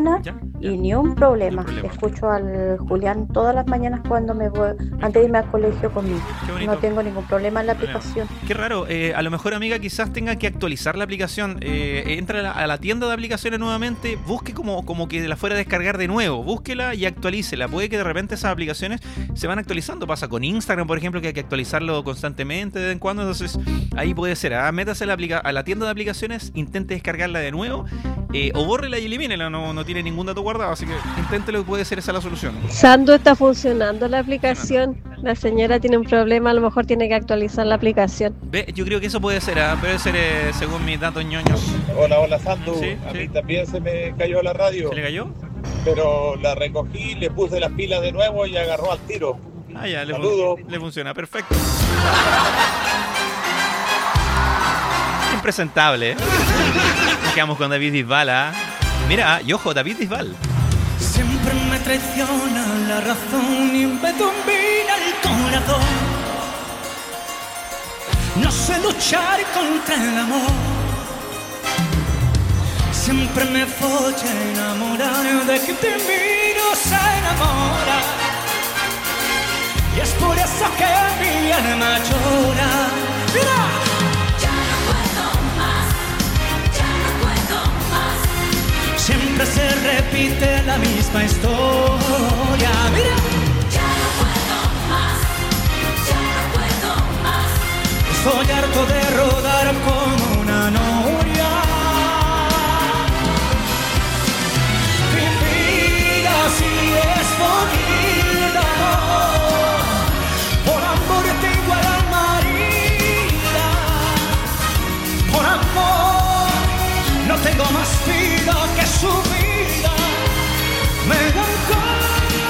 Ya. y ni un problema. Ni un problema. Escucho al Julián todas las mañanas cuando me voy, antes de irme al colegio conmigo. Qué bonito. No tengo ningún problema en la aplicación. Qué raro, a lo mejor, amiga, quizás tenga que actualizar la aplicación. Entra a la tienda de aplicaciones nuevamente, busque como que la fuera a descargar de nuevo, búsquela y actualícela. Puede que de repente esas aplicaciones se van actualizando. Pasa con Instagram, por ejemplo, que hay que actualizarlo constantemente de vez en cuando. Entonces ahí puede ser, métase a la tienda de aplicaciones, intente descargarla de nuevo, o bórrela y elimínela. No tiene ningún dato guardado, así que inténtelo y puede ser esa la solución. Sando, está funcionando la aplicación. La señora tiene un problema, a lo mejor tiene que actualizar la aplicación. Ve, yo creo que eso puede ser, según mis datos ñoños. Hola, Santo. Sí, A sí. mí también se me cayó la radio, ¿Se le cayó? pero la recogí, le puse las pilas de nuevo y agarró al tiro. Ah, ya, Saludos. le funciona, perfecto. Impresentable, ¿eh? Nos quedamos con David Bisbal, ¿eh? Mira, y ojo, David Bisbal. Siempre me traiciona la razón y me domina el corazón. No sé luchar contra el amor. Siempre me voy a enamorar de que te miro se enamora. Y es por eso que mi alma llora. ¡Mira! Siempre se repite la misma historia. Mira, ya no puedo más. Estoy harto de rodar como una noria. Vivir así es bonita. Por amor te igual al marida. Por amor no tengo más vida que su vida, melancolía.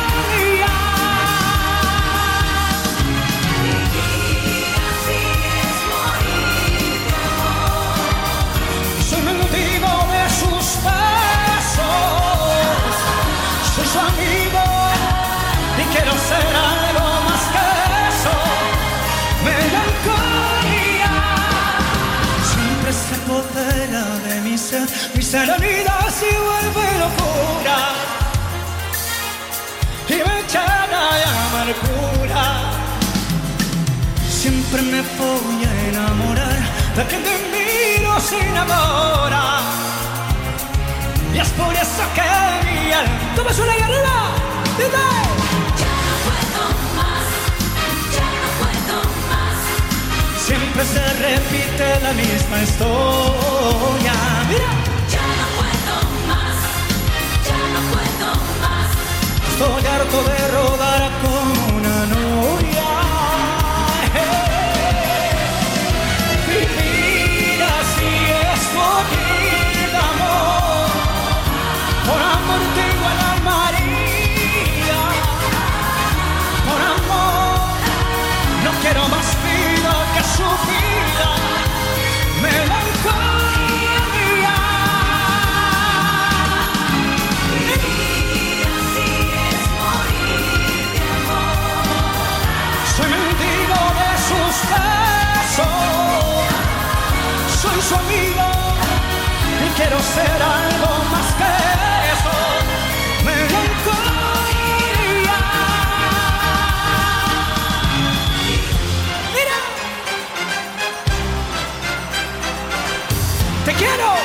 Vivir así es morir de amor. Soy mendigo de sus besos, soy su amigo y quiero ser algo más que eso, melancolía. Siempre se apodera de mi ser, mi serenidad se vuelve locura y me llena de amargura. Siempre me voy a enamorar de quien te miro se enamora. Y es por eso que mi alma... ¿Cómo suena, guerrera? ¡Dime! Ya no puedo más. Siempre se repite la misma historia. Mira, Ya no puedo más. estoy harto de rodar como una noria. Vivir así es morir de amor. Por amor tengo al alma herida. Por amor no quiero más vida que su vida. Melancolía. Vivir así es morir de amor. Soy mendigo de sus besos, soy su amigo y quiero ser algo más que eso, melancolía. Mira, te quiero.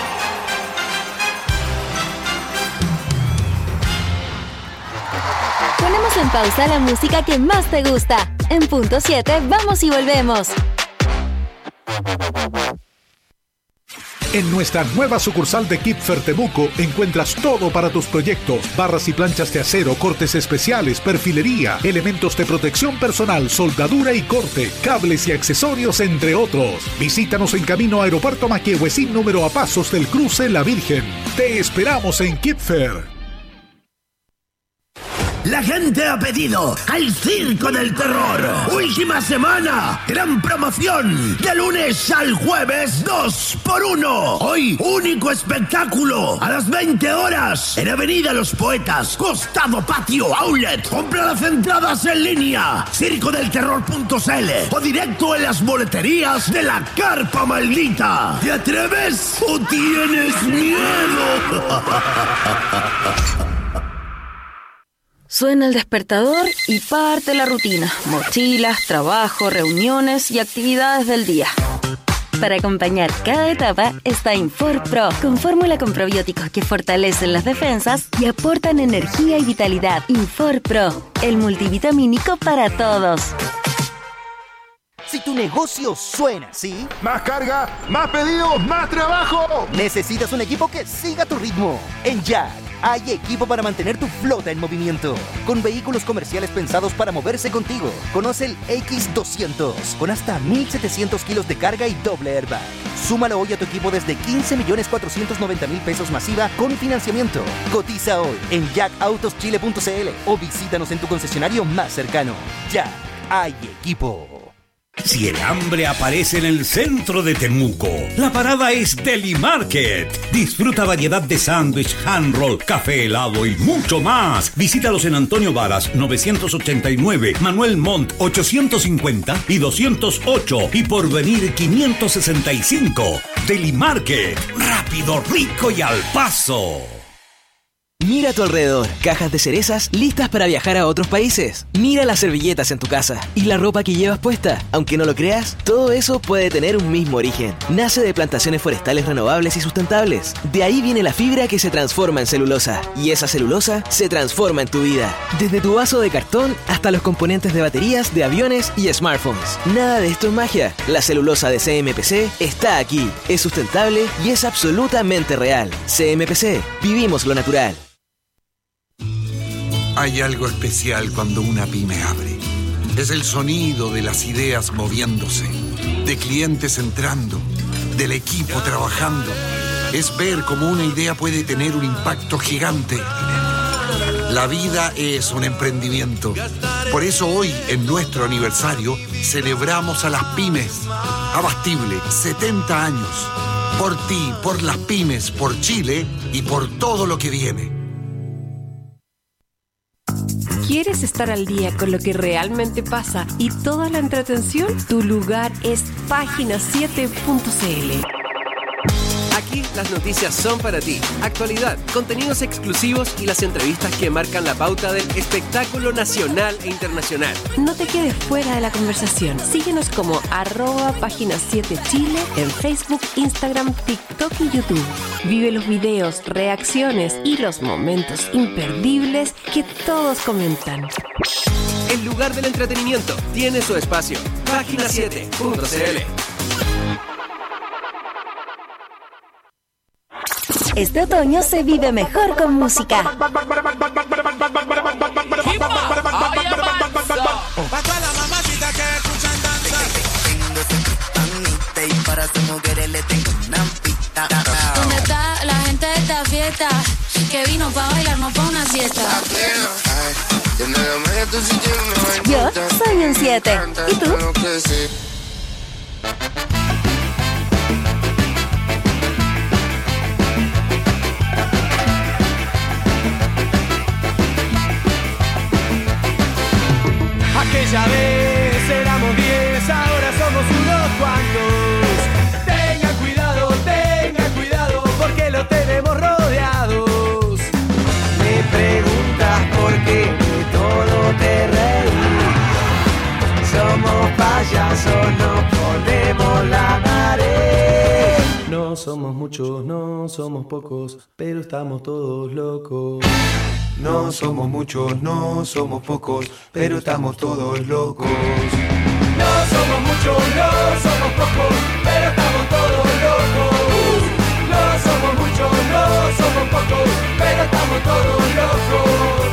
Ponemos en pausa la música que más te gusta. En punto 7, vamos y volvemos. En nuestra nueva sucursal de Kipfer Temuco encuentras todo para tus proyectos: barras y planchas de acero, cortes especiales, perfilería, elementos de protección personal, soldadura y corte, cables y accesorios, entre otros. Visítanos en camino a Aeropuerto Maquehuecín, número a pasos del cruce La Virgen. Te esperamos en Kipfer. La gente ha pedido al Circo del Terror. Última semana, gran promoción. De lunes al jueves, 2x1. Hoy, único espectáculo. A las 20 horas, en Avenida Los Poetas, costado Patio Outlet. Compra las entradas en línea. circodelterror.cl o directo en las boleterías de la Carpa Maldita. ¿Te atreves o tienes miedo? Suena el despertador y parte la rutina. Mochilas, trabajo, reuniones y actividades del día. Para acompañar cada etapa está Infor Pro, con fórmula con probióticos que fortalecen las defensas y aportan energía y vitalidad. Infor Pro, el multivitamínico para todos. Si tu negocio suena así... Más carga, más pedidos, más trabajo. Necesitas un equipo que siga tu ritmo. En Jack hay equipo para mantener tu flota en movimiento. Con vehículos comerciales pensados para moverse contigo. Conoce el X200, con hasta 1.700 kilos de carga y doble airbag. Súmalo hoy a tu equipo desde 15.490.000 pesos masiva con financiamiento. Cotiza hoy en jacautoschile.cl o visítanos en tu concesionario más cercano. Jack, hay equipo. Si el hambre aparece en el centro de Temuco, la parada es Deli Market. Disfruta variedad de sándwich, hand roll, café helado y mucho más. Visítalos en Antonio Varas 989, Manuel Montt 850 y 208 y Porvenir 565. Deli Market, rápido, rico y al paso. Mira a tu alrededor, cajas de cerezas listas para viajar a otros países. Mira las servilletas en tu casa y la ropa que llevas puesta. Aunque no lo creas, todo eso puede tener un mismo origen. Nace de plantaciones forestales renovables y sustentables. De ahí viene la fibra que se transforma en celulosa. Y esa celulosa se transforma en tu vida. Desde tu vaso de cartón hasta los componentes de baterías, de aviones y smartphones. Nada de esto es magia. La celulosa de CMPC está aquí. Es sustentable y es absolutamente real. CMPC, vivimos lo natural. Hay algo especial cuando una pyme abre. Es el sonido de las ideas moviéndose, de clientes entrando, del equipo trabajando. Es ver cómo una idea puede tener un impacto gigante. La vida es un emprendimiento. Por eso hoy, en nuestro aniversario, celebramos a las pymes. Abastible, 70 años. Por ti, por las pymes, por Chile y por todo lo que viene. ¿Quieres estar al día con lo que realmente pasa y toda la entretención? Tu lugar es página7.cl. Aquí las noticias son para ti. Actualidad, contenidos exclusivos y las entrevistas que marcan la pauta del espectáculo nacional e internacional. No te quedes fuera de la conversación. Síguenos como @página7chile en Facebook, Instagram, TikTok y YouTube. Vive los videos, reacciones y los momentos imperdibles que todos comentan. El lugar del entretenimiento tiene su espacio. Página7.cl. Este otoño se vive mejor con música. Pa' todas las mamacitas que escuchan danza. Y para sus mujeres le tengo una pista. ¿Dónde está la gente de esta fiesta? Que vino pa' bailar, no pa' una siesta. Yo soy un 7. ¿Y tú? Aquella vez éramos 10, ahora somos unos cuantos. Tengan cuidado, porque lo tenemos rodeados. Me preguntas por qué de todo te reí. Somos payasos, nos ponemos la nariz. No somos muchos, no somos pocos, pero estamos todos locos. No somos muchos, no somos pocos, pero estamos todos locos. No somos muchos, no somos pocos, pero estamos todos locos. No somos muchos, no somos pocos, pero estamos todos locos.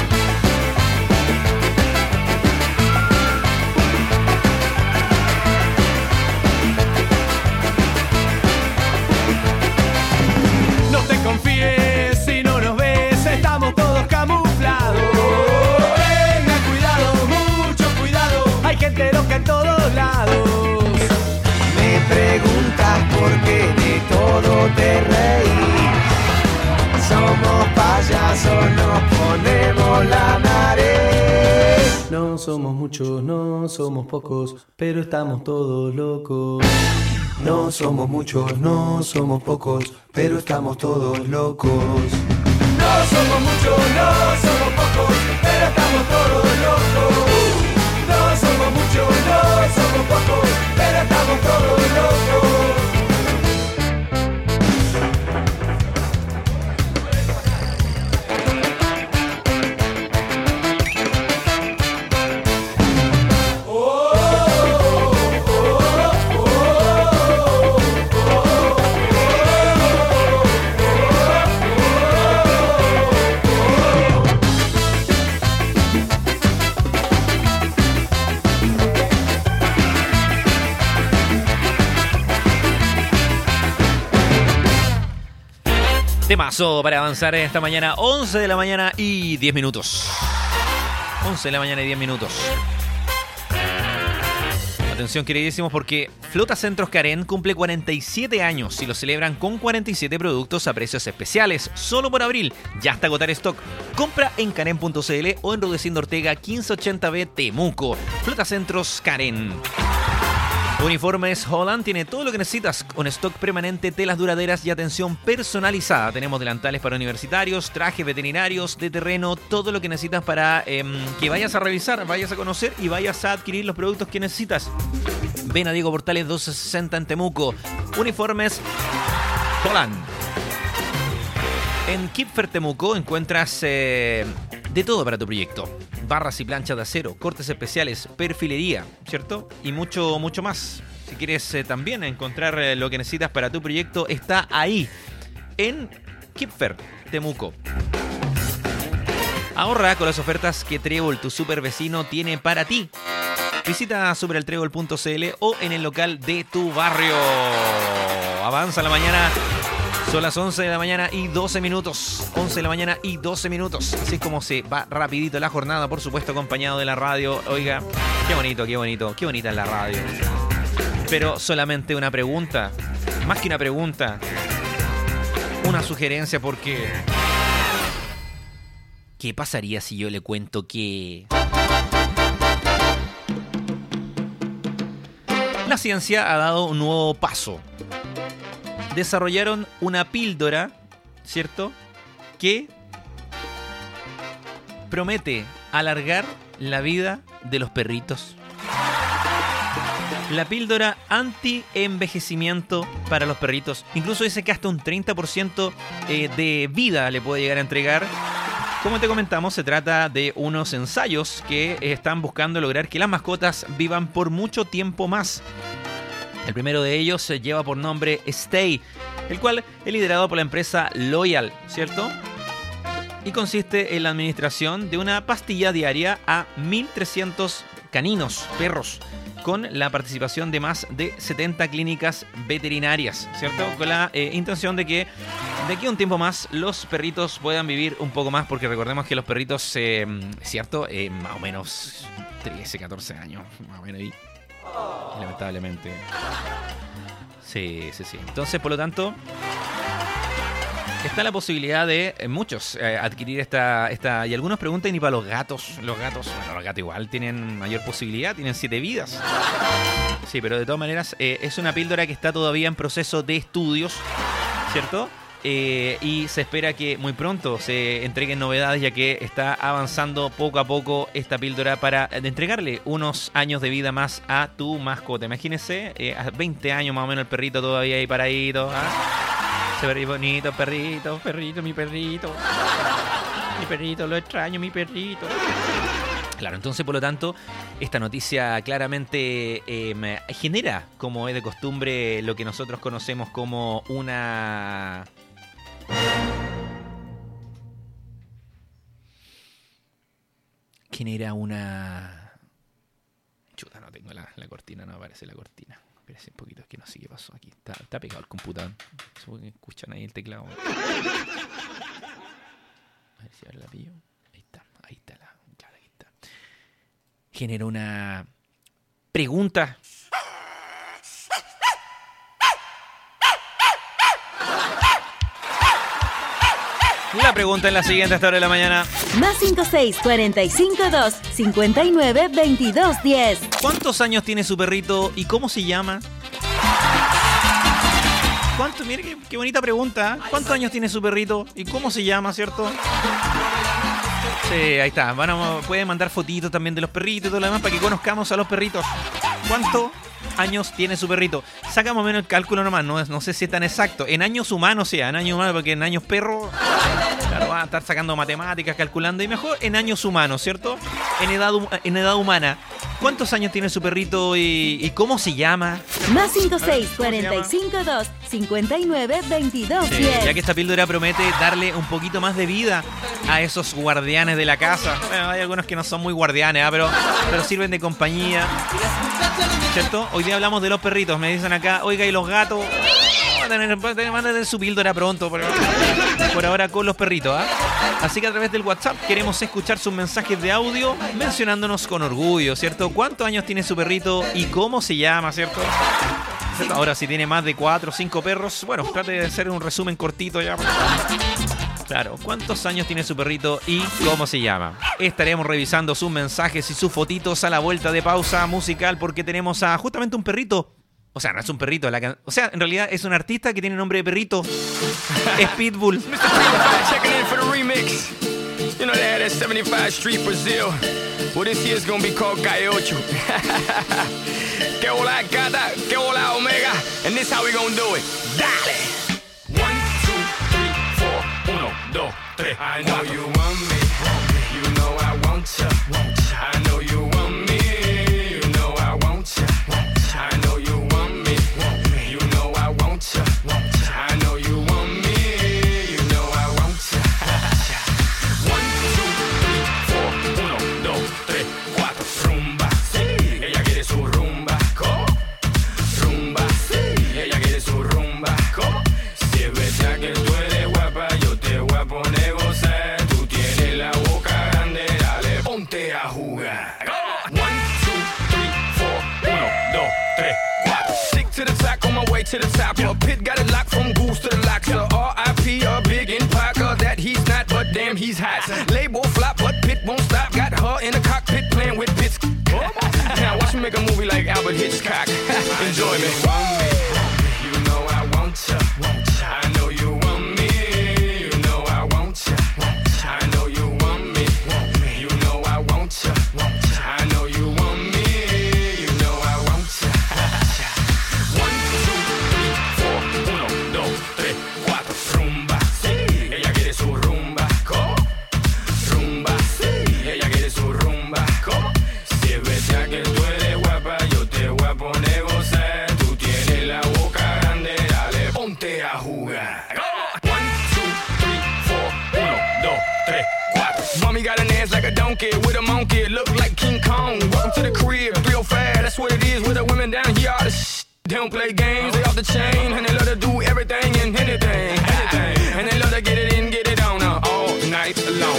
No te confíes si no nos ves, estamos todos camuflados. Tengan cuidado, mucho cuidado, hay gente loca en todos lados. Me preguntas por qué de todo te reí. Somos payasos, nos ponemos la nariz. No somos muchos, no somos pocos, pero estamos todos locos. No somos muchos, no somos pocos, pero estamos todos locos. No somos muchos, no somos pocos, pero Temazo para avanzar esta mañana, 11 de la mañana y 10 minutos. 11 de la mañana y 10 minutos. Atención, queridísimos, porque Flota Centros Karen cumple 47 años y lo celebran con 47 productos a precios especiales. Solo por abril, ya hasta agotar stock. Compra en karen.cl o en Rudecindo Ortega 1580B Temuco. Flota Centros Karen. Uniformes Holland tiene todo lo que necesitas con stock permanente, telas duraderas y atención personalizada. Tenemos delantales para universitarios, trajes veterinarios, de terreno, todo lo que necesitas para que vayas a revisar, vayas a conocer y vayas a adquirir los productos que necesitas. Ven a Diego Portales 1260 en Temuco. Uniformes Holland. En Kipfer Temuco encuentras de todo para tu proyecto. Barras y planchas de acero, cortes especiales, perfilería, ¿cierto? Y mucho, mucho más. Si quieres también encontrar lo que necesitas para tu proyecto, está ahí, en Kipfer Temuco. Ahorra con las ofertas que Trébol, tu super vecino, tiene para ti. Visita supereltrébol.cl o en el local de tu barrio. Avanza la mañana. Son las 11 de la mañana y 12 minutos. 11 de la mañana y 12 minutos. Así es como se va rapidito la jornada, por supuesto, acompañado de la radio. Oiga, qué bonito, qué bonito. Qué bonita es la radio. Pero solamente una pregunta. Más que una pregunta. Una sugerencia, porque... ¿qué pasaría si yo le cuento que... la ciencia ha dado un nuevo paso? Desarrollaron una píldora, ¿cierto?, que promete alargar la vida de los perritos. La píldora anti-envejecimiento para los perritos. Incluso dice que hasta un 30% de vida le puede llegar a entregar. Como te comentamos, se trata de unos ensayos que están buscando lograr que las mascotas vivan por mucho tiempo más. El primero de ellos se lleva por nombre Stay, el cual es liderado por la empresa Loyal, ¿cierto? Y consiste en la administración de una pastilla diaria a 1.300 caninos, perros, con la participación de más de 70 clínicas veterinarias, ¿cierto? Con la intención de que de aquí a un tiempo más los perritos puedan vivir un poco más, porque recordemos que los perritos, ¿cierto? Más o menos 13, 14 años, más o menos ahí. Lamentablemente. Sí. Entonces, por lo tanto, está la posibilidad de muchos adquirir esta. Y algunos preguntan, ¿y para los gatos? Los gatos igual tienen mayor posibilidad, tienen 7 vidas. Sí, pero de todas maneras es una píldora que está todavía en proceso de estudios, ¿cierto? Y se espera que muy pronto se entreguen novedades, ya que está avanzando poco a poco esta píldora para entregarle unos años de vida más a tu mascota. Imagínense, a 20 años más o menos el perrito todavía ahí paradito. Se ve bonito, perrito, mi perrito. Mi perrito, lo extraño, mi perrito. Claro, entonces, por lo tanto, esta noticia claramente genera, como es de costumbre, lo que nosotros conocemos como una... genera una... chuta, no tengo la cortina, no aparece la cortina. Espérense un poquito, es que no sé qué pasó aquí. Está pegado el computador. Supongo que escuchan ahí el teclado. A ver si ahora la pillo. Ahí está claro, ahí está. Genera una pregunta. La pregunta es la siguiente a esta hora de la mañana. Más 56-45-2-59-22-10. ¿Cuántos años tiene su perrito y cómo se llama? Mire qué bonita pregunta. ¿Cuántos años tiene su perrito y cómo se llama, cierto? Sí, ahí está. Pueden mandar fotitos también de los perritos y todo lo demás para que conozcamos a los perritos. ¿Cuántos años tiene su perrito? Saca más o menos el cálculo nomás, no sé si es tan exacto. En años humanos, sí, en años humanos, porque en años perro, claro, van a estar sacando matemáticas, calculando, y mejor en años humanos, ¿cierto? En edad humana. ¿Cuántos años tiene su perrito y cómo se llama? Más 56-45-2-59-22-10. Sí, ya que esta píldora promete darle un poquito más de vida a esos guardianes de la casa. Bueno, hay algunos que no son muy guardianes, pero sirven de compañía, ¿cierto? Hoy día hablamos de los perritos. Me dicen acá, oiga, ¿y los gatos? van a tener su píldora pronto, por ahora con los perritos, ¿ah? Así que a través del WhatsApp queremos escuchar sus mensajes de audio mencionándonos con orgullo, ¿cierto? ¿Cuántos años tiene su perrito y cómo se llama, ¿cierto? Ahora, si tiene más de 4 o 5 perros, bueno, trate de hacer un resumen cortito ya. Claro, ¿cuántos años tiene su perrito y cómo se llama? Estaremos revisando sus mensajes y sus fotitos a la vuelta de pausa musical porque tenemos a justamente un perrito. O sea, no es un perrito. O sea, en realidad es un artista que tiene nombre de perrito. Es Pitbull. Checking in for the remix. You know they had that 75 Street Brazil. Well, this year's gonna be called Calle Ocho. Que hola gata, que hola omega. And this how we gonna do it. Dale. 1, 2, 3, 4. 1, 2, 3. I know you want me. You know I want ya. I know you want me. You know I want ya. I know you want me. You know I want ya. I know you want me. You know I want ya. 1, 2, 3, 4. 1, 2, 3, 4. Rumba, sí. Ella quiere su rumba. ¿Cómo? Rumba, sí. Ella quiere su rumba. ¿Cómo? Si es verdad que tú eres guapa, yo te voy a poner gozar. Tú tienes la boca grande, dale, ponte a jugar. 1, 2, 3, 4. 1, 2, 3, 4. Stick to the track on my way to the top. A pit got it locked from goose to the lock. So R.I.P. a big in Parker that he's not, but damn he's hot. Label flop, but Pit won't stop. Got her in the cockpit playing with bits. Now watch me make a movie like Albert Hitchcock. Enjoy me. You know I want ya. I know you want me. You know I want ya. I know you want me. You know I want ya. I know you want me. You know I want ya. 1, 2, 3, 4. 1, 2, 3, 4. Rumba, sí. Ella quiere su rumba. ¿Cómo? Rumba, sí. Ella quiere su rumba. ¿Cómo? Si es verdad que tú eres guapa, yo te voy a poner gozar. Tú tienes la boca grande, dale, ponte a jugar. 1, 2, 3, 4. 1, 2, 3, 4. Mommy got an ass like a donkey with a monkey. Look like King Kong. Welcome to the crib. 305, that's what it is with the women down here. All the shit. They don't play games, they off the chain. And they love to do everything and anything. And they love to get it in, get it on all night long.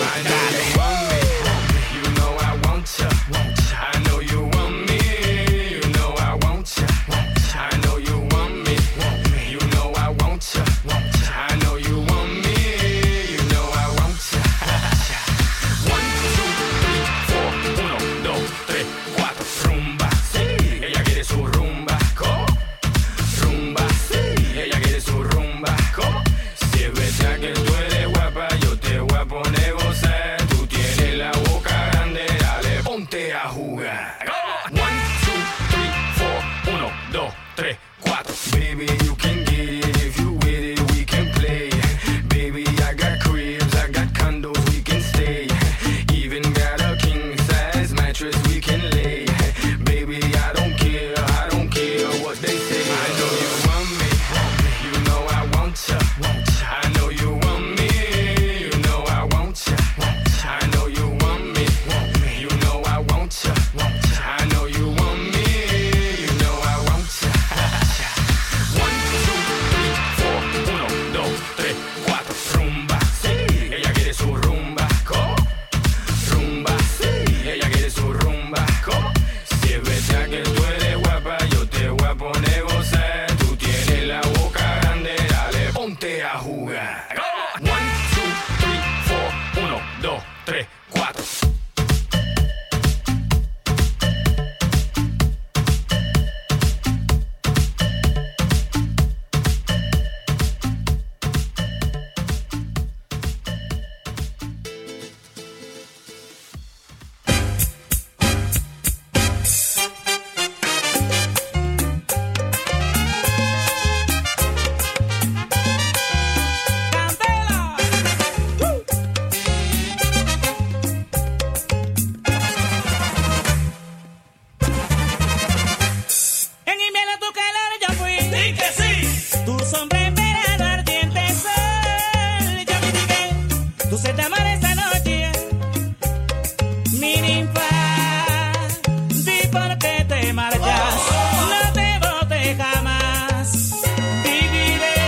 You know I want ya. I know you want me. You know I want ya. I know you want me. You know I want ya. I know you want me. You know I want ya. 1, 2, 3, 4. 1, 2, 3, 4. Rumba, sí. Ella quiere su rumba. ¿Cómo? Rumba, sí. Ella quiere su rumba. ¿Cómo? Si es verdad que tú eres guapa, yo te voy a poner gozar. Tú tienes la boca grande, dale, ponte a jugar. 1, 2, 3, 4. 1, 2, 3, 4. Baby, you can get it if you with it, we can play. Baby, I got cribs, I got condos, we can stay. Even got a king size mattress we can lay. Baby, I don't care what they say. I know you want me, you know I want ya. I know you want me, you know I want ya. I know you want me, you know I want ya. I know you want me, you know I want ya. 1, 2, 3, 4. 1, 2, 3, 4. Rumba, sí. Ella quiere su rumba. ¿Cómo? Rumba, sí. Ella quiere su rumba. ¿Cómo? Si es verdad que tú eres guapa, yo te voy a poner gozar. Tú tienes la boca grande, dale, ponte a jugar. 1, 2, 3, 4. 1, 2, 3, 4. En invierno tu calor yo fui. Di que sí. Tu sombra en verano ardiente sol. Yo mitigué tu sed de amor esta noche. Mi ninfa, di por qué te marchas. No te bote jamás. Viviré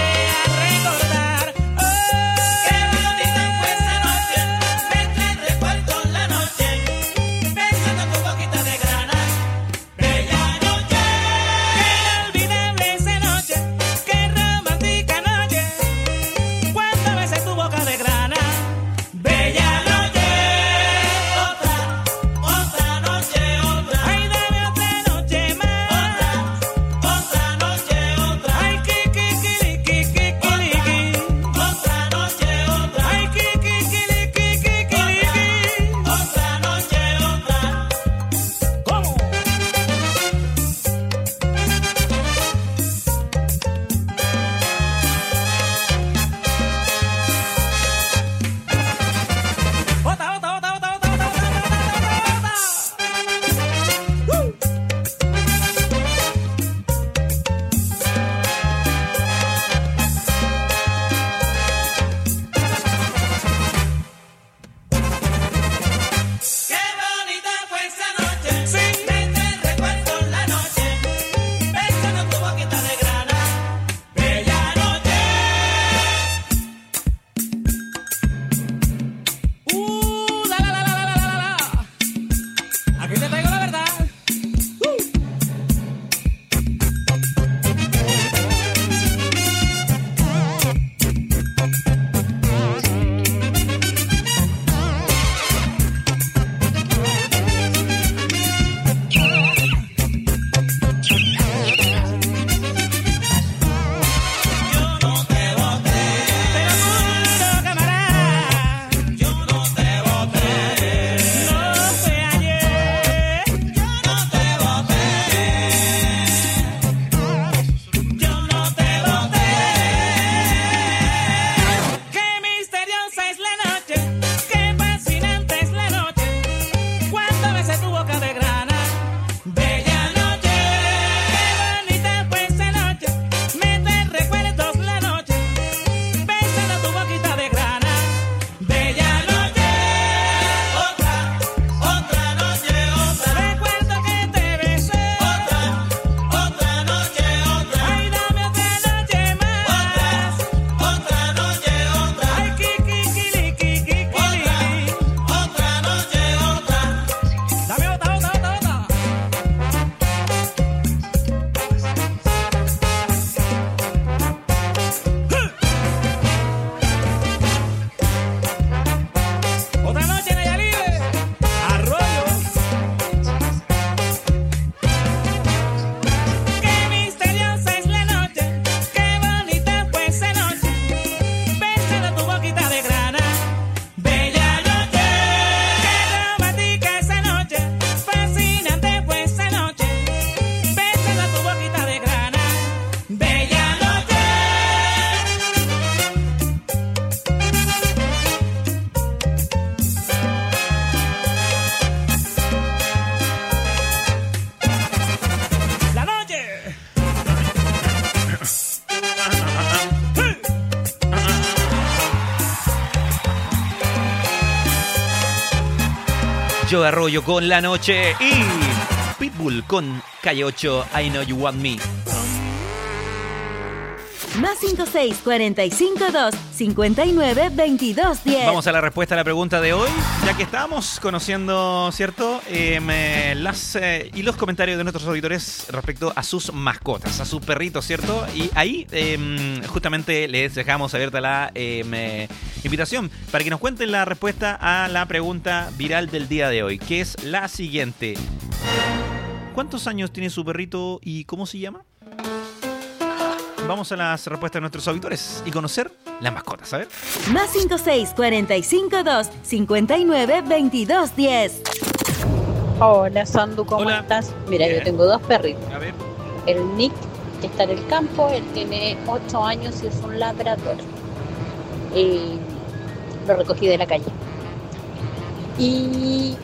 Joe Arroyo con La Noche y Pitbull con Calle 8, I Know You Want Me. Más 56452592210. Vamos a la respuesta a la pregunta de hoy, ya que estábamos conociendo, ¿cierto? Y los comentarios de nuestros auditores respecto a sus mascotas, a sus perritos, ¿cierto? Y ahí justamente les dejamos abierta la invitación para que nos cuenten la respuesta a la pregunta viral del día de hoy, que es la siguiente. ¿Cuántos años tiene su perrito y cómo se llama? Vamos a las respuestas de nuestros auditores y conocer las mascotas, a ver. Más 56452592210. Hola, Sandu, ¿cómo estás? Mira, yo tengo 2 perritos. A ver. El Nick, que está en el campo, él tiene 8 años y es un labrador. Lo recogí de la calle. Y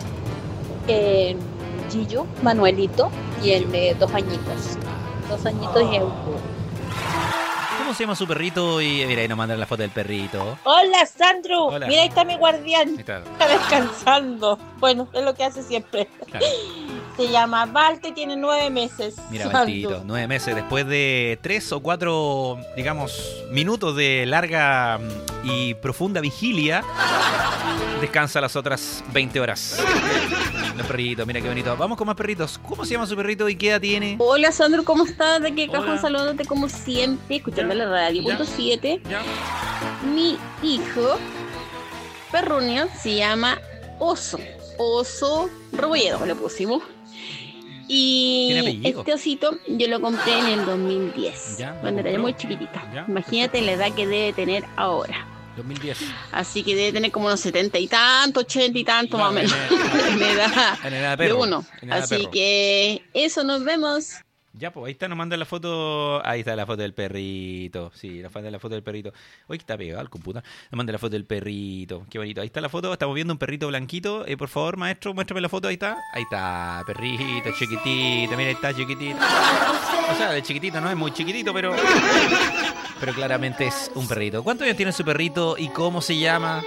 Gillo, Manuelito, tiene 2 añitos. 2 añitos y es un poco. ¿Cómo se llama su perrito? Y mira, ahí nos mandan la foto del perrito. Hola, Sandro. Hola. Mira, ahí está mi guardián. Ahí está. Está descansando. Bueno, es lo que hace siempre. Claro. Se llama Valte, tiene 9 meses. Mira, Sandu. Valtito, 9 meses. Después de 3 o 4, digamos, minutos de larga y profunda vigilia, descansa las otras 20 horas. El perrito, mira qué bonito. Vamos con más perritos. ¿Cómo se llama su perrito y qué edad tiene? Hola, Sandro, ¿cómo estás? De qué Hola. cajón saludándote como siempre, escuchando la radio. Ya. Punto 7. Ya. Mi hijo, Perrunio, se llama Oso. Oso Rebolledo, le pusimos. ¿Tiene Y apellido? este osito yo lo compré en el 2010, Ya, cuando lo era compró. muy chiquitita. Ya, Imagínate la edad que debe tener ahora. 2010. Así que debe tener como unos 70 y tanto, 80 y tanto más o menos. En edad En edad de de perro. uno. En edad de Así perro. que eso, nos vemos. Ya, pues ahí está, nos mandan la foto. Ahí está la foto del perrito. Sí, la foto del perrito. Hoy está pegado al computador. Nos manda la foto del perrito. Qué bonito. Ahí está la foto. Estamos viendo un perrito blanquito. Por favor, maestro, muéstrame la foto. Ahí está. Ahí está, perrito, chiquitito. Mira, ahí está chiquitito. O sea, de chiquitito, no es muy chiquitito, pero claramente es un perrito. ¿Cuántos años tiene su perrito y cómo se llama?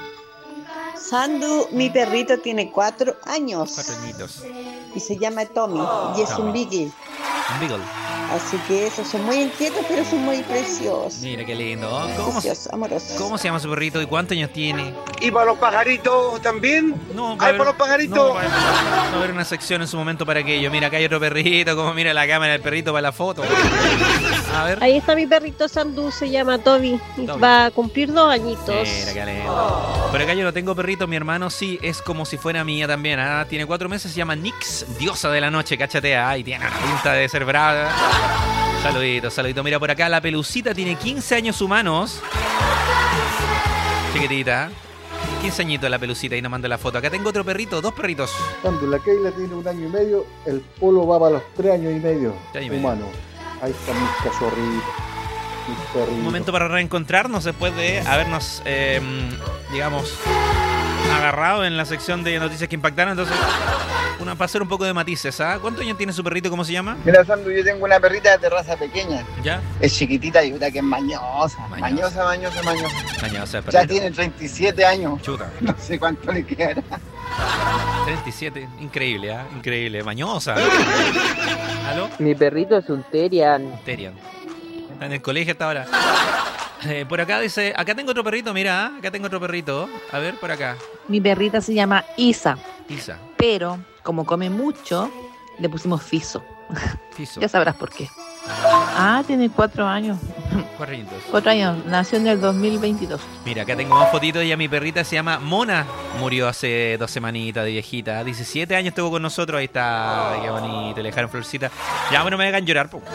Sandu, mi perrito tiene 4 años 4 añitos. y se llama Tommy y es un beagle. Un beagle. Así que esos son muy inquietos, pero son muy preciosos. Mira qué lindo. ¿Cómo Preciosos, amorosos. se llama su perrito y cuántos años tiene? ¿Y para los pajaritos también? No, ¿Hay para los pajaritos? No, va a haber una sección en su momento para aquello. Mira, acá hay otro perrito, como mira la cámara del perrito para la foto. A ver. Ahí está mi perrito Sandu, se llama Toby. Y Toby. va a cumplir 2 añitos. Mira, qué lindo. Por acá yo no tengo perrito, mi hermano sí, es como si fuera mía también. Tiene 4 meses, se llama Nix, diosa de la noche, cáchate. Ay, tiene una pinta de ser brava. Saludito. Mira, por acá la Pelucita tiene 15 años humanos. Chiquitita. 15 añitos la Pelucita y nos manda la foto. Acá tengo otro perrito, 2 perritos. Cuando la Keila tiene 1 año y medio, el Polo va para los 3 años y medio. 3 años y medio. Humano. Ahí están mis cachorritos, mis perritos. Un momento para reencontrarnos después de habernos, digamos, agarrado en la sección de noticias que impactaron. Entonces, para hacer un poco de matices, ¿ah? ¿Cuántos años tiene su perrito? ¿Cómo se llama? Mira, Sandu, yo tengo una perrita de raza pequeña. ¿Ya? Es chiquitita y puta que es mañosa. Mañosa. Mañosa, Ya tiene 37 años. Chuta. No sé cuánto le quedará. 37, increíble, ¿ah? Increíble, mañosa. ¿Aló? Mi perrito es un Terian. Terian. Está en el colegio hasta ahora. Por acá dice, acá tengo otro perrito, mira, acá tengo otro perrito. A ver, por acá. Mi perrita se llama Isa, Isa. pero como come mucho, le pusimos Fiso. Fiso. Ya sabrás por qué. Tiene 4 años. 4 añitos. 4 años, nació en el 2022. Mira, acá tengo más fotitos y a mi perrita se llama Mona. Murió hace 2 semanitas de viejita. 17 años estuvo con nosotros. Ahí está, ay, qué bonito. Le dejaron florcita. Ya, bueno, me hagan llorar, po.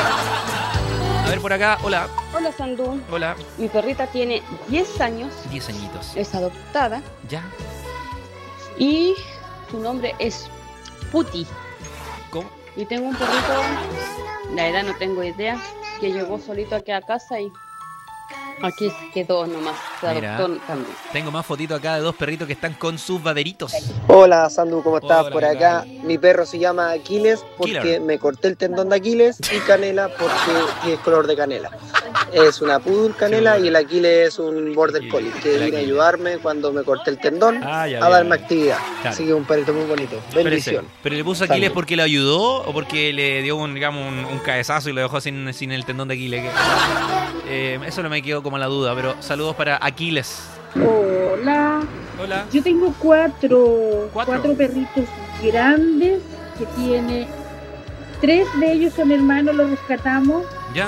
A ver, por acá, hola. Hola, Sandu. Hola. Mi perrita tiene 10 años. 10 añitos. Es adoptada. Ya. Y su nombre es Puti. ¿Cómo? Y tengo un perrito, la edad no tengo idea, que llegó solito aquí a casa y aquí se quedó nomás. Se Mira, adoptó también. tengo más fotitos acá de 2 perritos que están con sus baberitos. Hola, Sandu, ¿cómo estás? Hola, Por ¿qué acá, tal? mi perro se llama Aquiles porque Killer. me corté el tendón de Aquiles y Canela porque es color de canela. es una poodle canela y el Aquiles es un border collie que vino a ayudarme cuando me corté el tendón a darme actividad. Claro. Así que un perrito muy bonito. Bendición. ¿Pero le puso Aquiles porque lo ayudó o porque le dio un cabezazo y lo dejó sin el tendón de Aquiles? Eso no me quedó como la duda, pero saludos para Aquiles. Hola. Hola. Yo tengo cuatro perritos grandes que tiene. 3 de ellos son hermanos, los rescatamos. ¿Ya?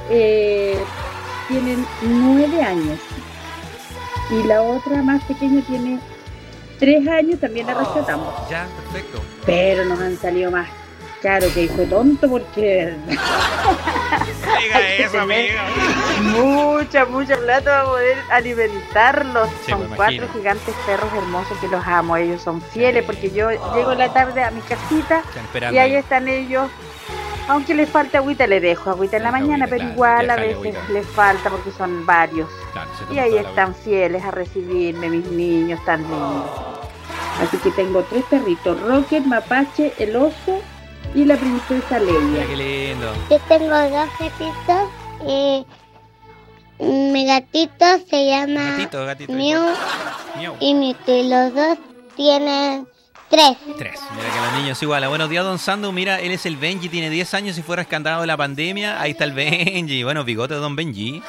Tienen 9 años. Y la otra más pequeña tiene 3 años, también la rescatamos. Ya, perfecto. Pero nos han salido más caro que hijo tonto porque... Diga eso, amiga. Mucha plata para poder alimentarlos. Sí, son me 4 imagino. gigantes perros hermosos que los amo. Ellos son fieles porque yo llego en la tarde a mi casita esperando y ahí ahí. están ellos. Aunque les falta agüita, les dejo agüita en la mañana, pero claro, igual a déjale veces agüita. les falta porque son varios. Claro, se Y toma ahí toda la están fieles a recibirme, mis niños tan lindos. Así que tengo 3 perritos, Rocket, Mapache, el oso y la princesa Leia. Mira qué lindo. Yo tengo 2 gatitos. Mi gatito se llama Gatito. Mew Miau. y Mewtwo. Y los dos tienen 3. 3. Mira que los niños igual. Buenos días, don Sandu. Mira, él es el Benji, tiene 10 años y fue rescatado de la pandemia. Ahí está el Benji. Bueno, bigote de don Benji.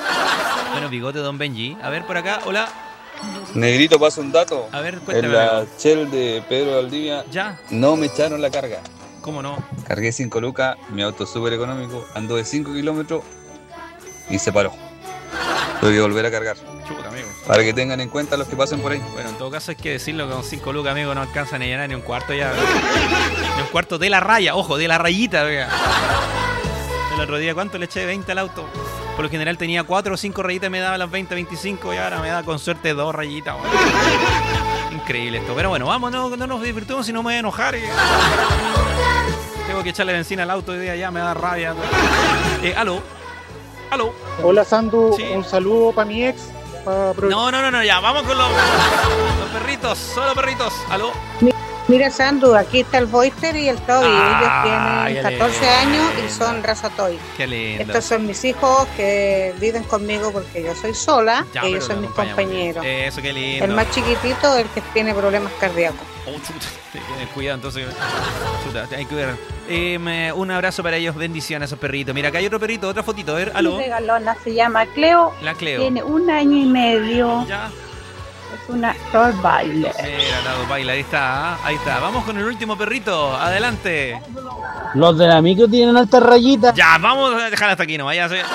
A ver, por acá, hola. Negrito, pasa un dato. A ver, cuéntame. En la Shell de Pedro Valdivia ¿Ya? no me echaron la carga. ¿Cómo no? Cargué 5 lucas, mi auto es súper económico, ando de 5 kilómetros y se paró. Tuve que volver a cargar. Chuta, amigo. Para que tengan en cuenta los que pasen por ahí. Bueno, en todo caso hay que decirlo que con 5 lucas, amigo, no alcanza ni a llenar ni un cuarto ya. Ni un cuarto de la raya, ojo, de la rayita. Oiga. El otro día, ¿cuánto le eché de 20 al auto? Por lo general tenía 4 o 5 rayitas y me daba las 20, 25 y ahora me da con suerte 2 rayitas. Bueno. Increíble esto. Pero bueno, vamos, no nos divirtamos si no me voy a enojar. Tengo que echarle benzina al auto hoy día, ya me da rabia. ¿Aló? Hola Sandu, Sí. un saludo para mi ex. No, ya, vamos con los perritos, solo perritos. ¿Aló? Mira, Sandu, aquí está el Boister y el Toby. Ah, Ellos qué tienen 14 lindo. años y son raza Toy. Qué lindo. Estos son mis hijos que viven conmigo porque yo soy sola. Ya, Ellos pero son lo mis acompaña muy bien. compañeros. Eso, qué lindo. El más chiquitito es el que tiene problemas cardíacos. Oh, chuta, ten cuidado, entonces. Chuta, hay que ver. Un abrazo para ellos, bendiciones a esos perritos. Mira, acá hay otro perrito, otra fotito. A ver, Mi aló. regalona se llama Cleo. La Cleo. Tiene 1 año y medio. Ya. Es una Rottweiler. Mira, la baila, ahí está, ahí está. Vamos con el último perrito, adelante. Los del amigo tienen altas rayitas. Ya, vamos a dejar hasta aquí, no vaya a ser.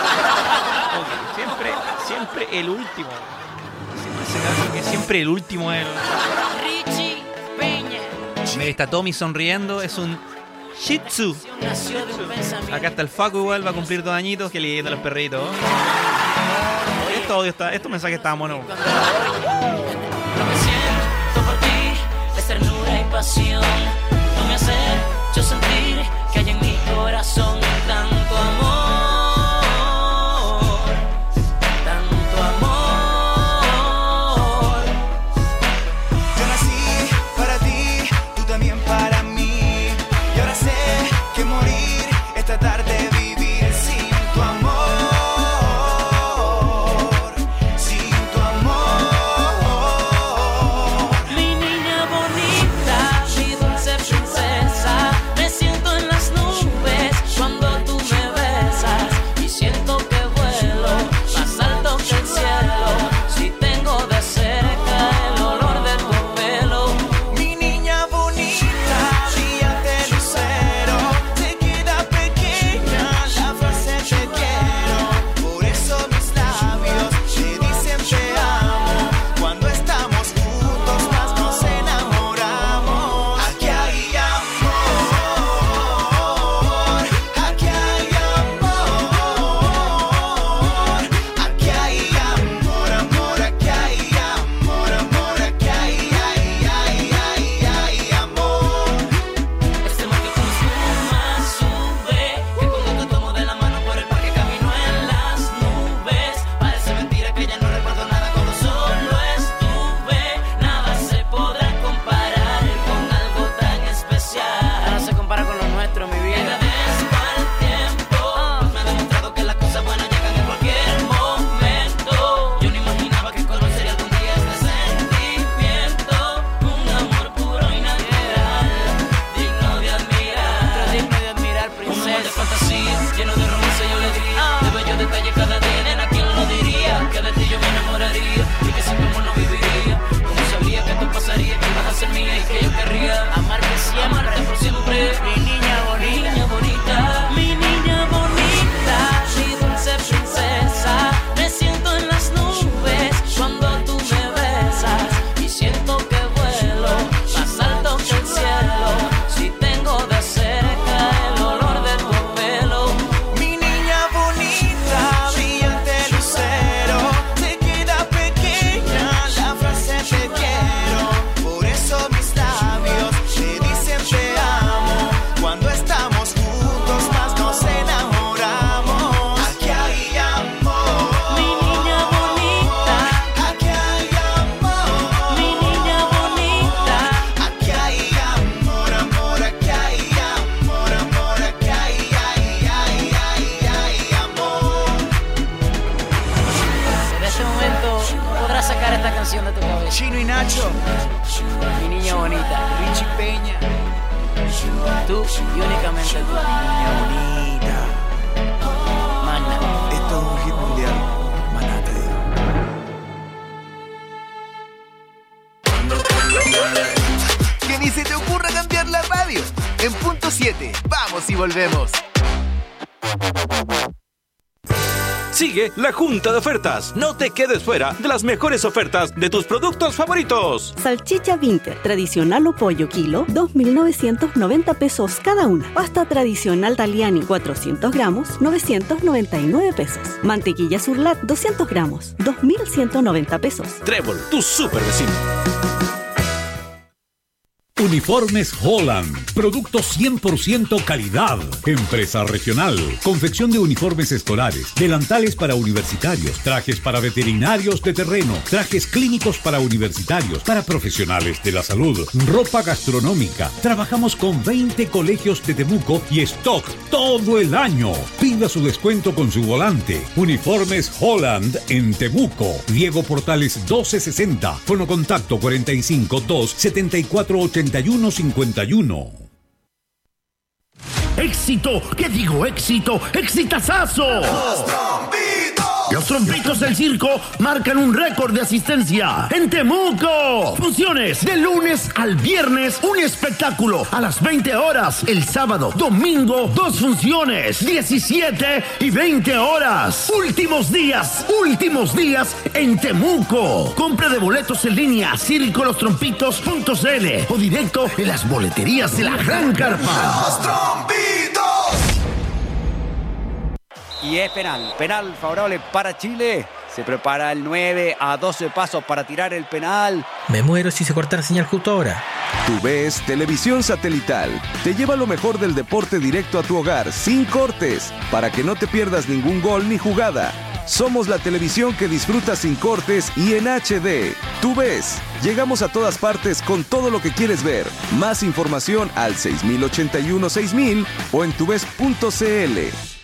Siempre el último. Siempre el último es. Mira, está Tommy sonriendo, es un Shih Tzu. Acá está el Facu igual, va a cumplir 2 añitos. Qué lindo los perritos. Estos mensajes estaban monos. Es ternura y pasión. No me hace yo sentir que hay en mi corazón tanto amor. Tanto amor. Yo nací para ti, tú también para mí. Y ahora sé que morir es tratar de vivir sin tu amor. Sin tu amor. Mi niña bonita, Richie Peña. Tú y únicamente tú, niña bonita. Mana. Esto es un hit mundial. Maná, te digo. Que ni se te ocurra cambiar la radio. En punto 7, vamos y volvemos. Sigue la Junta de Ofertas. No te quedes fuera de las mejores ofertas de tus productos favoritos. Salchicha Winter, tradicional o pollo kilo, 2.990 pesos cada una. Pasta tradicional Daliani, 400 gramos, 999 pesos. Mantequilla Surlat, 200 gramos, 2.190 pesos. Trébol, tu super vecino. Uniformes Holland, productos 100% calidad. Empresa regional, confección de uniformes escolares, delantales para universitarios, trajes para veterinarios de terreno, trajes clínicos para universitarios, para profesionales de la salud, ropa gastronómica. Trabajamos con 20 colegios de Temuco y stock todo el año. Pida su descuento con su volante. Uniformes Holland en Temuco. Diego Portales 1260. Fono contacto 45 2 74 81 51. ¡Éxito! ¿Qué digo? ¡Éxito! ¡Exitazazo! Los trompitos del circo marcan un récord de asistencia en Temuco. Funciones de lunes al viernes, un espectáculo a las 20 horas. El sábado, domingo, 2 funciones, 17 y 20 horas. Últimos días en Temuco. Compra de boletos en línea, circolosтрompitos.cl o directo en las boleterías de la Gran Carpa. ¡Los trompitos! Y es penal favorable para Chile. Se prepara el 9 a 12 pasos para tirar el penal. Me muero si se corta la señal justo ahora. TUVES Televisión Satelital te lleva lo mejor del deporte directo a tu hogar, sin cortes, para que no te pierdas ningún gol ni jugada. Somos la televisión que disfrutas sin cortes y en HD. TUVES. Llegamos a todas partes con todo lo que quieres ver. Más información al 6081-6000 o en tuves.cl.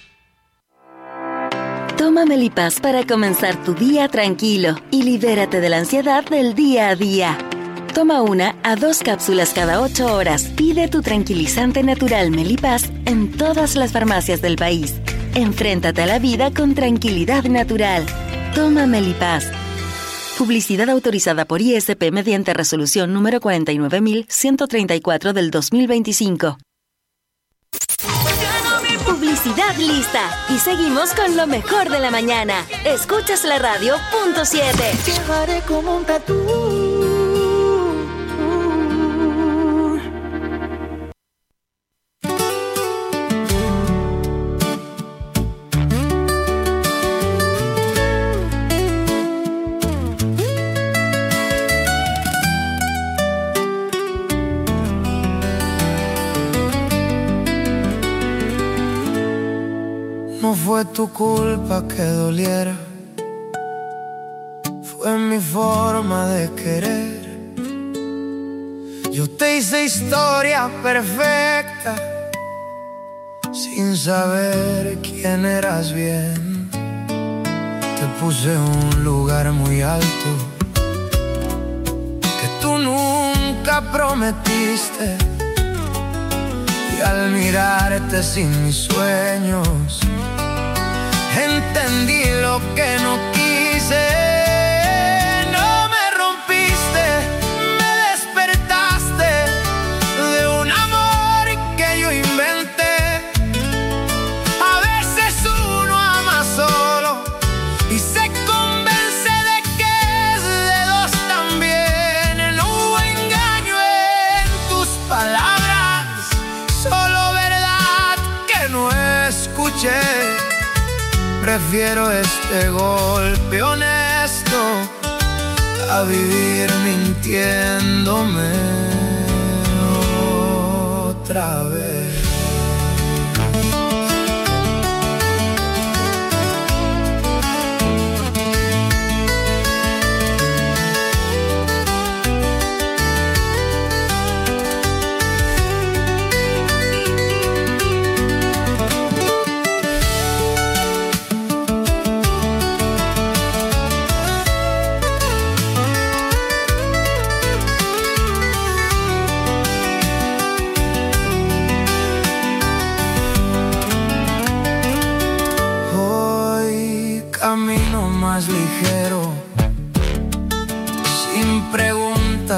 Toma Melipaz para comenzar tu día tranquilo y libérate de la ansiedad del día a día. Toma 1 a 2 cápsulas cada 8 horas. Pide tu tranquilizante natural Melipaz en todas las farmacias del país. Enfréntate a la vida con tranquilidad natural. Toma Melipaz. Publicidad autorizada por ISP mediante resolución número 49134 del 2025. Publicidad lista. Y seguimos con lo mejor de la mañana. Escuchas la radio, punto 7. Llevaré como un tatú. No fue tu culpa que doliera, fue mi forma de querer. Yo te hice historia perfecta, sin saber quién eras bien. Te puse un lugar muy alto que tú nunca prometiste. Y al mirarte sin mis sueños, entendí lo que no quise. No me rompiste, me despertaste de un amor que yo inventé. A veces uno ama solo y se convence de que es de dos también. No hubo engaño en tus palabras, solo verdad que no escuché. Prefiero este golpe honesto a vivir mintiéndome otra vez.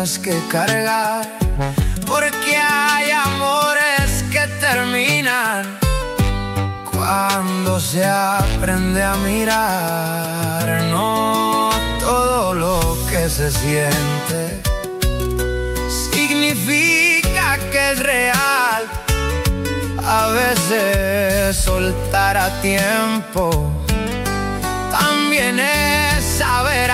tengas que cargar, porque hay amores que terminan cuando se aprende a mirar. No todo lo que se siente significa que es real. A veces soltar a tiempo también es saber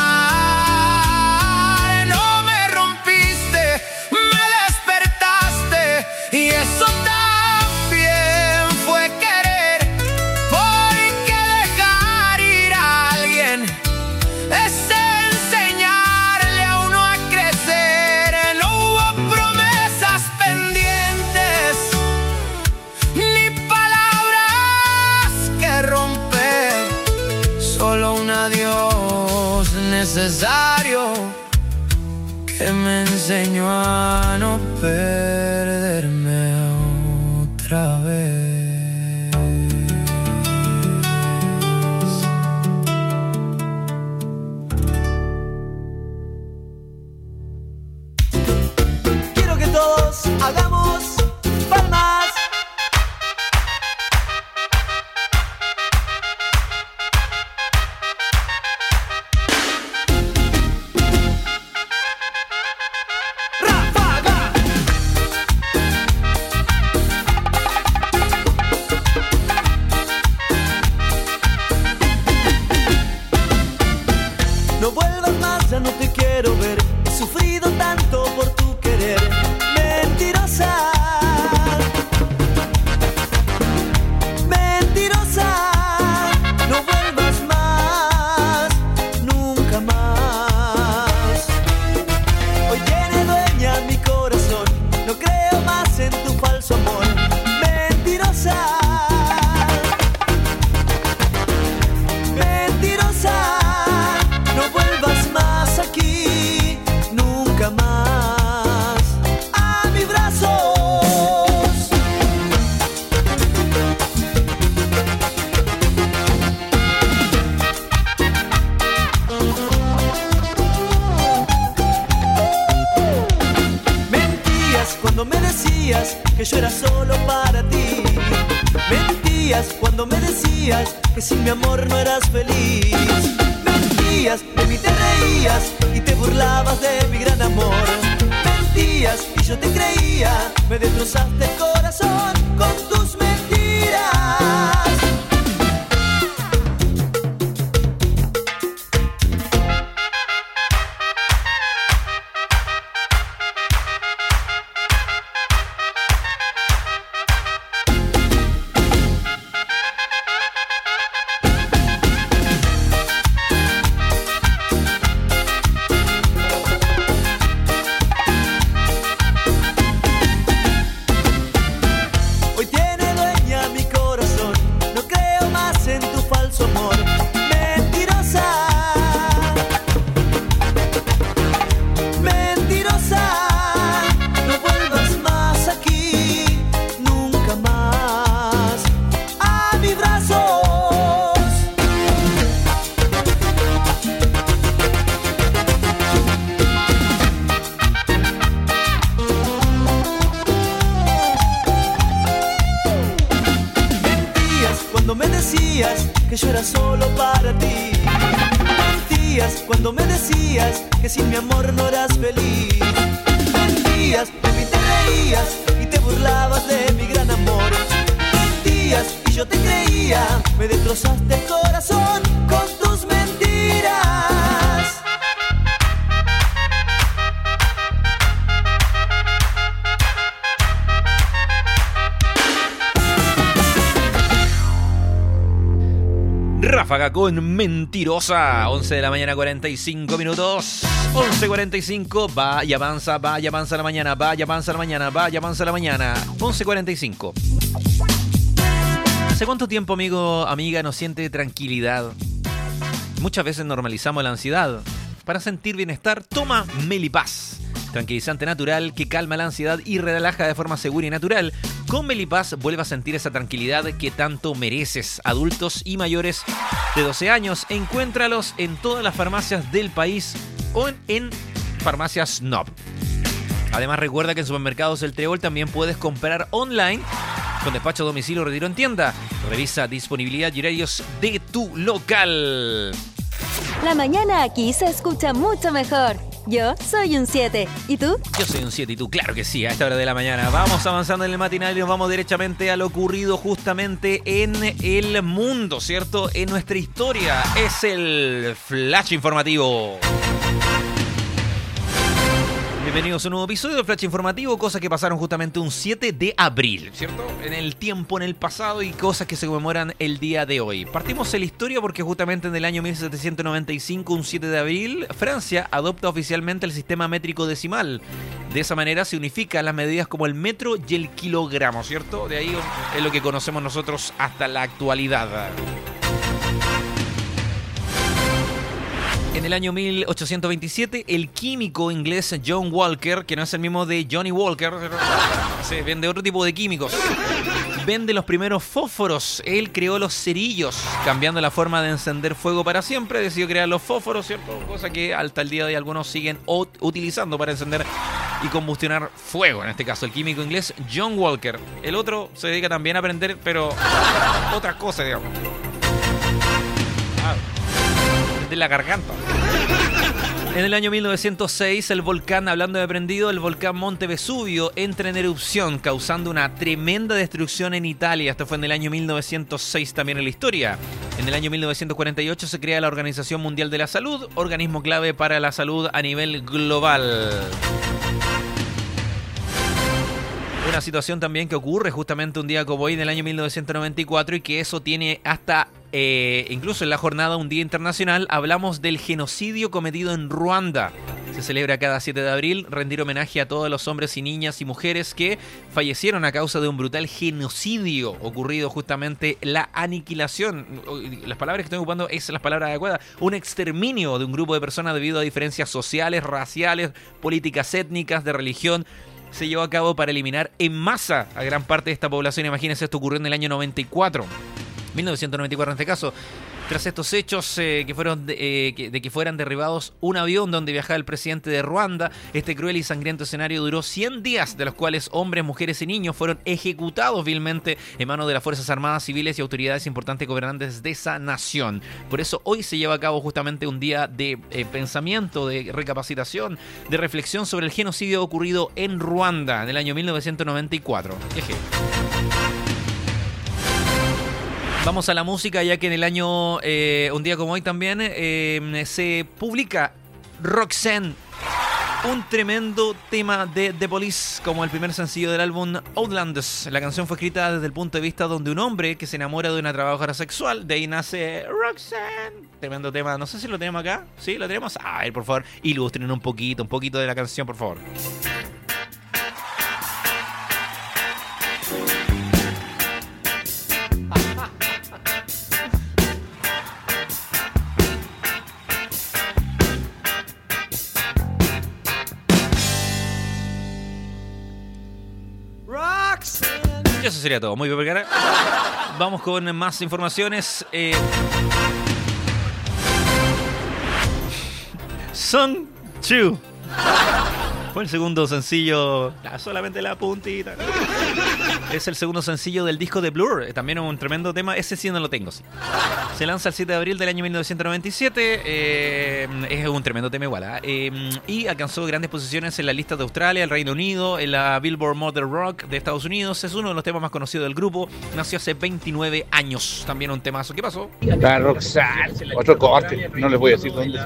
amar. No me rompiste, me despertaste, y eso también fue querer. Porque dejar ir a alguien es enseñarle a uno a crecer. No hubo promesas pendientes, ni palabras que romper, solo un adiós necesario que me enseñó a no perderme otra vez. Quiero que todos hagamos palmas. No vuelvas más, ya no te quiero ver. He sufrido tanto por tu querer. Mentirosa, mentirosa. No vuelvas más, nunca más. Hoy tiene dueña mi corazón. No creo más en tu falso amor. Mentirosa, mentirosa. No vuelvas más aquí, nunca más, a mis brazos. Mentías cuando me decías que yo era solo para ti. Mentías cuando me decías que sin mi amor no eras feliz. Mentías, de mí te reías y te burlabas de mi gran amor. Mentías y yo te creía, me destrozaste el corazón con tus mentiras. Hoy tiene dueña mi corazón, no creo más en tu falso amor. Mentirosa, mentirosa. No vuelvas más aquí, nunca más, a mis brazos. Mentías cuando me decías que yo era solo para ti. Mentías cuando me decías que sin mi amor no eras feliz. Mentías, de mí te reías y te burlabas de mi gran amor. Mentías y yo te creía, me destrozaste el corazón con tus mentiras. Ráfaga con Mentirosa. 11 de la mañana, 45 minutos. 11:45. Vaya avanza la mañana. Vaya avanza la mañana. Vaya avanza la mañana. 11:45. ¿Hace cuánto tiempo, amigo, amiga, no siente tranquilidad? Muchas veces normalizamos la ansiedad. Para sentir bienestar, toma Melipaz. Tranquilizante natural que calma la ansiedad y relaja de forma segura y natural. Con Melipaz vuelve a sentir esa tranquilidad que tanto mereces. Adultos y mayores de 12 años, encuéntralos en todas las farmacias del país o en Farmacias Nob. Además, recuerda que en Supermercados El Trébol también puedes comprar online con despacho a domicilio o retiro en tienda. Revisa disponibilidad y horarios de tu local. La mañana aquí se escucha mucho mejor. Yo soy un 7. ¿Y tú? Yo soy un 7 y tú, claro que sí, a esta hora de la mañana. Vamos avanzando en el matinal y nos vamos derechamente a lo ocurrido justamente en el mundo, ¿cierto? En nuestra historia. Es el Flash Informativo. Bienvenidos a un nuevo episodio del Flash Informativo, cosas que pasaron justamente un 7 de abril, ¿cierto? En el tiempo, en el pasado y cosas que se conmemoran el día de hoy. Partimos en la historia porque justamente en el año 1795, un 7 de abril, Francia adopta oficialmente el sistema métrico decimal. De esa manera se unifican las medidas como el metro y el kilogramo, ¿cierto? De ahí es lo que conocemos nosotros hasta la actualidad. En el año 1827, el químico inglés John Walker, que no es el mismo de Johnny Walker, se vende otro tipo de químicos, vende los primeros fósforos. Él creó los cerillos, cambiando la forma de encender fuego para siempre. Decidió crear los fósforos, ¿cierto? Cosa que hasta el día de hoy algunos siguen utilizando para encender y combustionar fuego. En este caso, el químico inglés John Walker. El otro se dedica también a aprender, pero otra cosa, digamos. De la garganta. En el año 1906, el volcán, hablando de prendido, el volcán Monte Vesubio entra en erupción, causando una tremenda destrucción en Italia. Esto fue en el año 1906 también en la historia. En el año 1948 se crea la Organización Mundial de la Salud, organismo clave para la salud a nivel global. Una situación también que ocurre justamente un día como hoy en el año 1994 y que eso tiene hasta incluso en la jornada un día internacional. Hablamos del genocidio cometido en Ruanda. Se celebra cada 7 de abril, rendir homenaje a todos los hombres y niñas y mujeres que fallecieron a causa de un brutal genocidio ocurrido, justamente la aniquilación. Las palabras que estoy ocupando es las palabras adecuadas. Un exterminio de un grupo de personas debido a diferencias sociales, raciales, políticas étnicas, de religión. Se llevó a cabo para eliminar en masa a gran parte de esta población. Imagínense, esto ocurrió en el año 1994 en este caso. Tras estos hechos que fueron de que fueran derribados un avión donde viajaba el presidente de Ruanda, este cruel y sangriento escenario duró 100 días, de los cuales hombres, mujeres y niños fueron ejecutados vilmente en manos de las Fuerzas Armadas, civiles y autoridades importantes gobernantes de esa nación. Por eso hoy se lleva a cabo justamente un día de pensamiento, de recapacitación, de reflexión sobre el genocidio ocurrido en Ruanda en el año 1994. Vamos a la música, ya que en el año, un día como hoy también, se publica Roxanne, un tremendo tema de The Police, como el primer sencillo del álbum Outlanders. La canción fue escrita desde el punto de vista donde un hombre que se enamora de una trabajadora sexual, de ahí nace Roxanne. Tremendo tema, no sé si lo tenemos acá. ¿Sí? ¿Lo tenemos? A ver, por favor, ilustren un poquito de la canción, por favor. Y eso sería todo. Muy bien, cara. Vamos con más informaciones. Song 2 fue el segundo sencillo. Solamente la puntita. Es el segundo sencillo del disco de Blur. También un tremendo tema. Ese sí no lo tengo. Sí. Se lanza el 7 de abril del año 1997. Es un tremendo tema igual. Y alcanzó grandes posiciones en la lista de Australia, el Reino Unido, en la Billboard Modern Rock de Estados Unidos. Es uno de los temas más conocidos del grupo. Nació hace 29 años. También un temazo. ¿Qué pasó? La Roxanne. Otro corte. No les voy a decir dónde.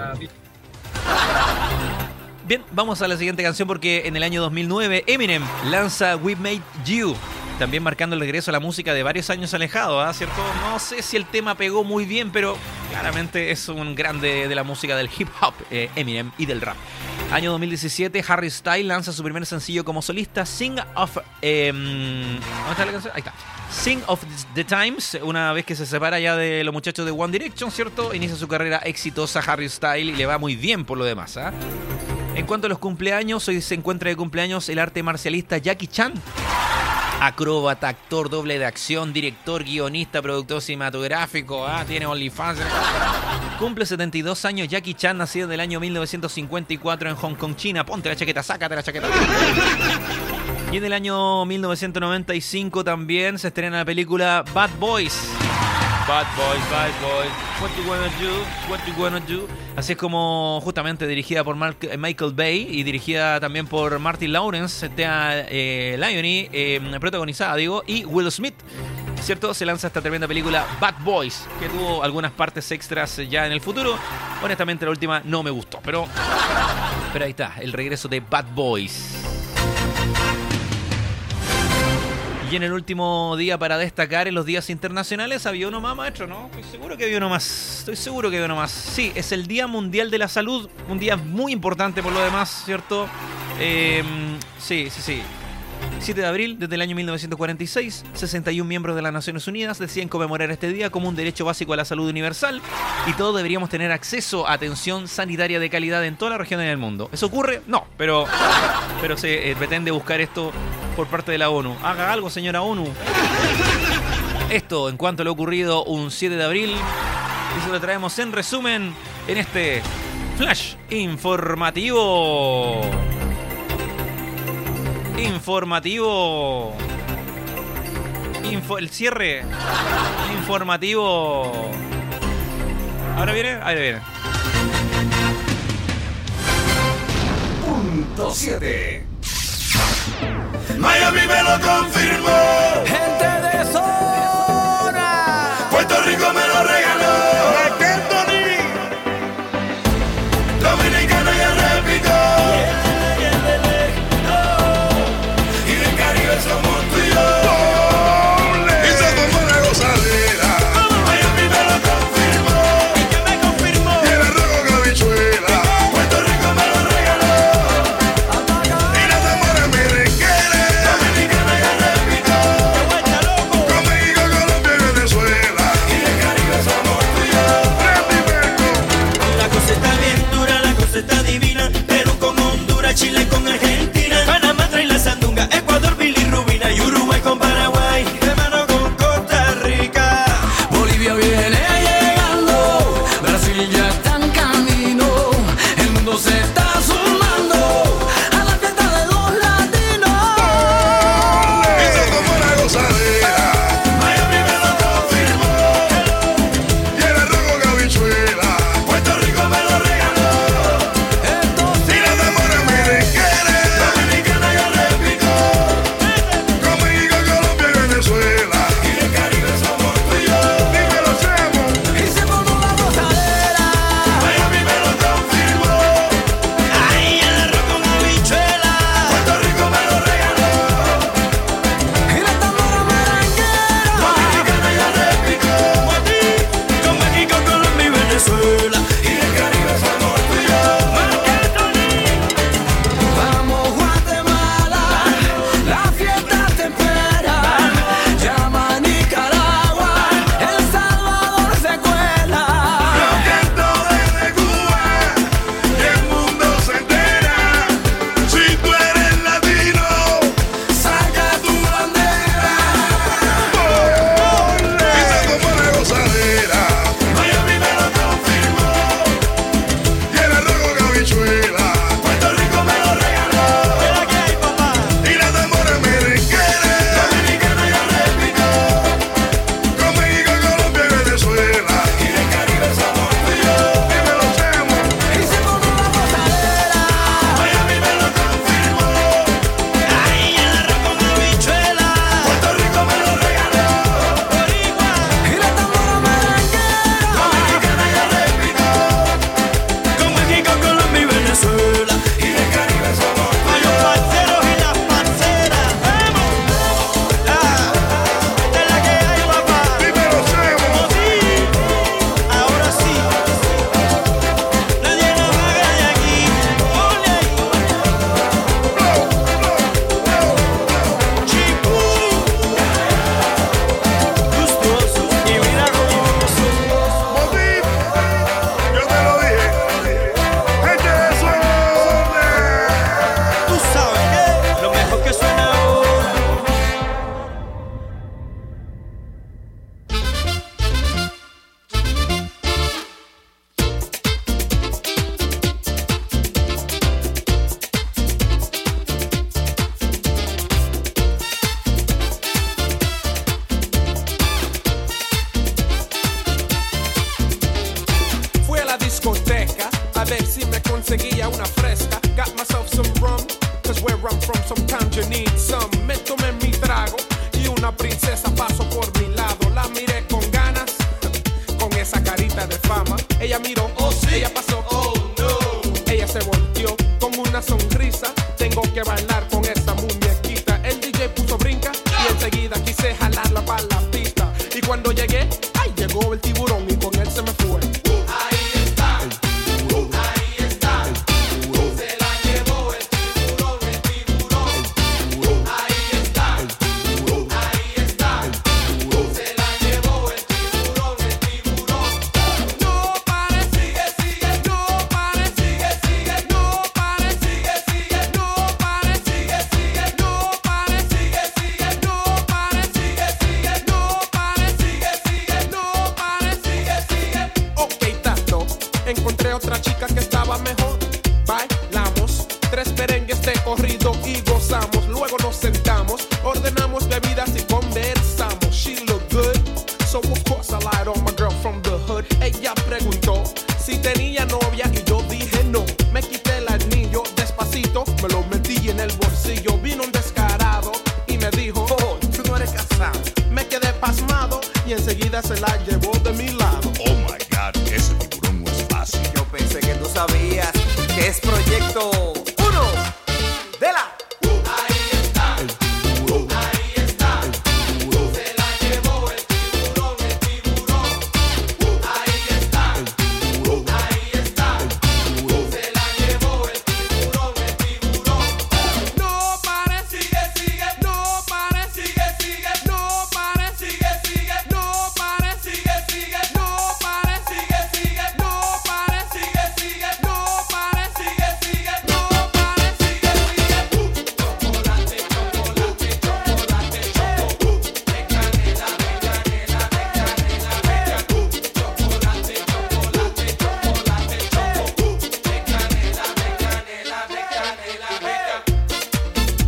Bien, vamos a la siguiente canción porque en el año 2009 Eminem lanza We Made You, también marcando el regreso a la música de varios años alejado, ¿cierto? No sé si el tema pegó muy bien, pero claramente es un grande de la música del hip hop, Eminem, y del rap. Año 2017, Harry Styles lanza su primer sencillo como solista, Sing of... ¿dónde está la canción? Ahí está. Sing of the Times, una vez que se separa ya de los muchachos de One Direction, ¿cierto? Inicia su carrera exitosa Harry Styles y le va muy bien por lo demás, ¿ah? En cuanto a los cumpleaños, hoy se encuentra de cumpleaños el arte marcialista Jackie Chan. Acróbata, actor, doble de acción, director, guionista, productor cinematográfico, tiene OnlyFans. Cumple 72 años Jackie Chan, nacido en el año 1954 en Hong Kong, China. Ponte la chaqueta, sácate la chaqueta. Y en el año 1995 también se estrena la película Bad Boys. Bad Boys, Bad Boys, what you wanna do, what you wanna do. Así es como justamente dirigida por Michael Bay y dirigida también por Martin Lawrence, Liony, protagonizada, digo, y Will Smith. ¿Cierto? Se lanza esta tremenda película Bad Boys, que tuvo algunas partes extras ya en el futuro. Honestamente la última no me gustó, pero ahí está, el regreso de Bad Boys. Y en el último día para destacar en los días internacionales había uno más, maestro, ¿no? Estoy seguro que había uno más. Sí, es el Día Mundial de la Salud, un día muy importante por lo demás, ¿cierto? Sí. 7 de abril, desde el año 1946, 61 miembros de las Naciones Unidas deciden conmemorar este día como un derecho básico a la salud universal y todos deberíamos tener acceso a atención sanitaria de calidad en todas las regiones del mundo. ¿Eso ocurre? No, pero se pretende buscar esto por parte de la ONU. Haga algo, señora ONU. Esto en cuanto a lo ocurrido un 7 de abril, y se lo traemos en resumen en este flash informativo. El cierre informativo. Ahora viene. Punto 7. Miami me lo confirmó. Gente de zona. Puerto Rico me lo regaló. Dominicana ya repito. Somos tú y yo. Y somos una gozadera. Miami me lo confirmó. ¿Y qué me confirmó? Y el arroz con habichuela. Puerto Rico me lo regaló. Y la Zamora me requiere. Dominicana ya repito. anytime you need some. Me tomé mi trago y una princesa pasó por mi lado. La miré con ganas, con esa carita de fama. Ella miró, oh sí, ella pasó, oh no. Ella se volteó con una sonrisa. Tengo que bailar con esa muñequita. El DJ puso brinca y enseguida quise jalarla para la pista. Y cuando llegué, ay, llegó el tiburón y con él se me fue. Ahí está, el tiburón. Ahí está, el tiburón. Se la llevó el tiburón, el tiburón. El tiburón. Ahí está, el tiburón. Ahí está, el tiburón. Se la llevó el tiburón, el tiburón. No pare, sigue, sigue, no pare, sigue, sigue, no pare, sigue, sigue, no pare, sigue, sigue, no pare, sigue, sigue, no pare, sigue, sigue, no pare, sigue, sigue, no pare, sigue, sigue. Ok, tato, encontré otra chica que estaba mejor. Bailamos 3 merengues de corrido y gozamos. Luego nos sentamos, ordenamos bebidas y conversamos. She looked good, so of course I lied on my girl from the hood. Ella preguntó si tenía novia y yo dije no. Me quité el anillo despacito, me lo metí en el bolsillo. Vino un descarado y me dijo, oh, tú no eres casado. Me quedé pasmado y enseguida se la llevó de mi lado. Oh my God, ese tiburón no es fácil. Yo pensé que tú sabías que es Proyecto 1 de la... Ahí está, el tiburón. Ahí está, el tiburón. Se la llevó el tiburón, el tiburón. Ahí está, el tiburón. Ahí está, el tiburón. Se la llevó el tiburón, el tiburón. No pare, sigue, sigue, no pare, sigue, sigue, no pare, sigue, sigue, no pare, sigue, sigue, no pare, sigue, sigue, no pare, sigue, sigue, no pare, sigue, sigue, no pare, sigue, sigue. Chocolate, chocolate, chocolate, choco. De canela, de canela, de canela, de chocolate, chocolate, chocolate, choco. De canela, de canela, de canela, de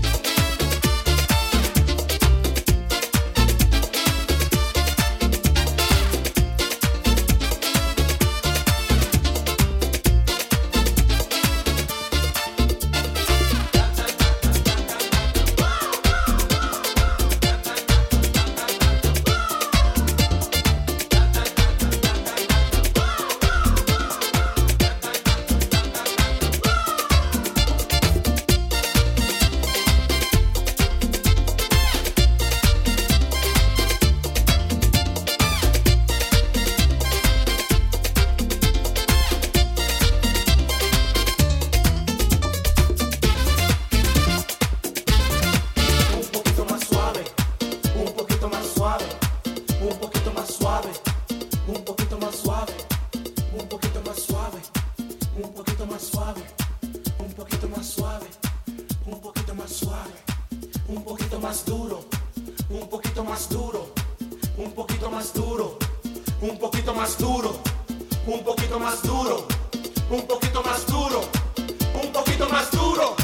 un poquito más suave, un poquito más suave, un poquito más suave, un poquito más suave, un poquito más suave, un poquito más suave, un poquito más suave, un poquito más duro, un poquito más duro, un poquito más duro, un poquito más duro, un poquito más duro, un poquito más duro, un poquito más duro.